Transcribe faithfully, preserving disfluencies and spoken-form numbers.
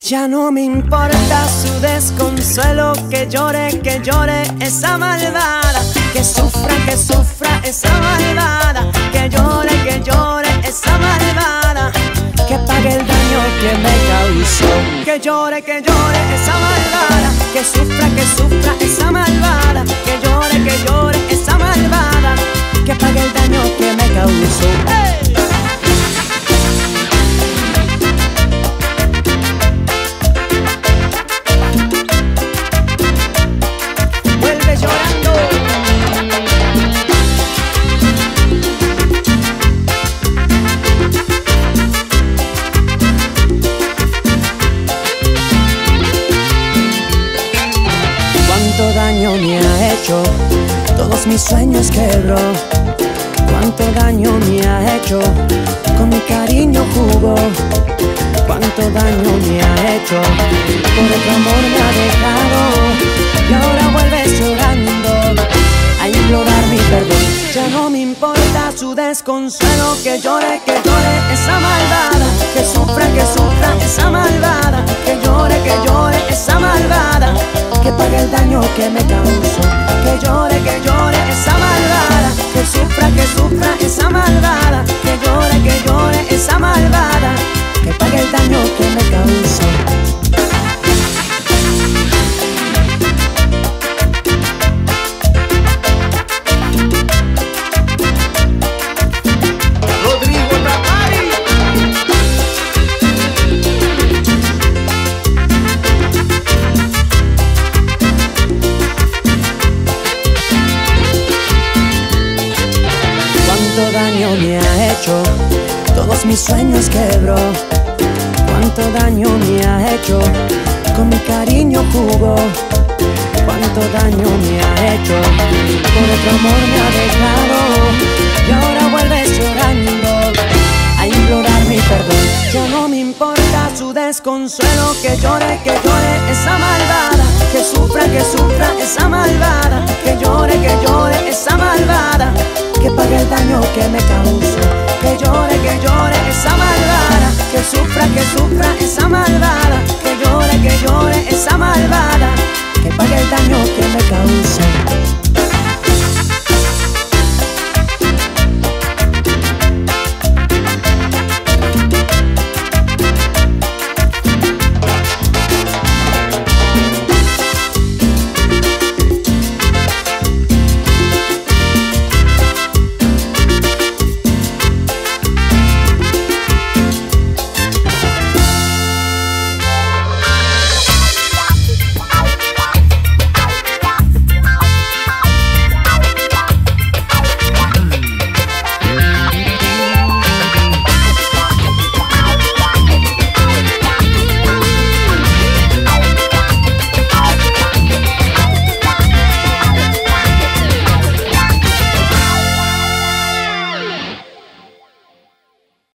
Ya no me importa su desconsuelo, que llore, que llore esa malvada, que sufra, que sufra esa malvada, que llore, que llore esa malvada, que pague el daño que me causó. Que llore, que llore esa malvada, que sufra, que sufra esa malvada, que llore, que llore esa malvada, que pague el daño que me causó. ¡Hey! Cuánto daño me ha hecho, todos mis sueños quebró. Cuánto daño me ha hecho, con mi cariño jugó. Cuánto daño me ha hecho, por otro amor me ha dejado. Y ahora vuelves llorando a implorar mi perdón. Ya no me importa su desconsuelo, que llore, que llore esa malvada, que sufra, que sufra esa malvada, que llore, que llore esa malvada, que pague el daño que me causó. Que llore, que llore esa malvada, que sufra, que sufra esa malvada, que llore, que llore esa malvada, que pague el daño que me causó. Cuánto daño me ha hecho, todos mis sueños quebró. Cuánto daño me ha hecho, con mi cariño jugó. Cuánto daño me ha hecho, por otro amor me ha dejado. Y ahora vuelves llorando a implorar mi perdón. Ya no me importa su desconsuelo, que llore, que llore esa malvada, que sufra, que sufra esa malvada, que llore, que llore esa malvada, que pague el daño que me causó. Que llore, que llore esa malvada, que sufra, que sufra esa malvada.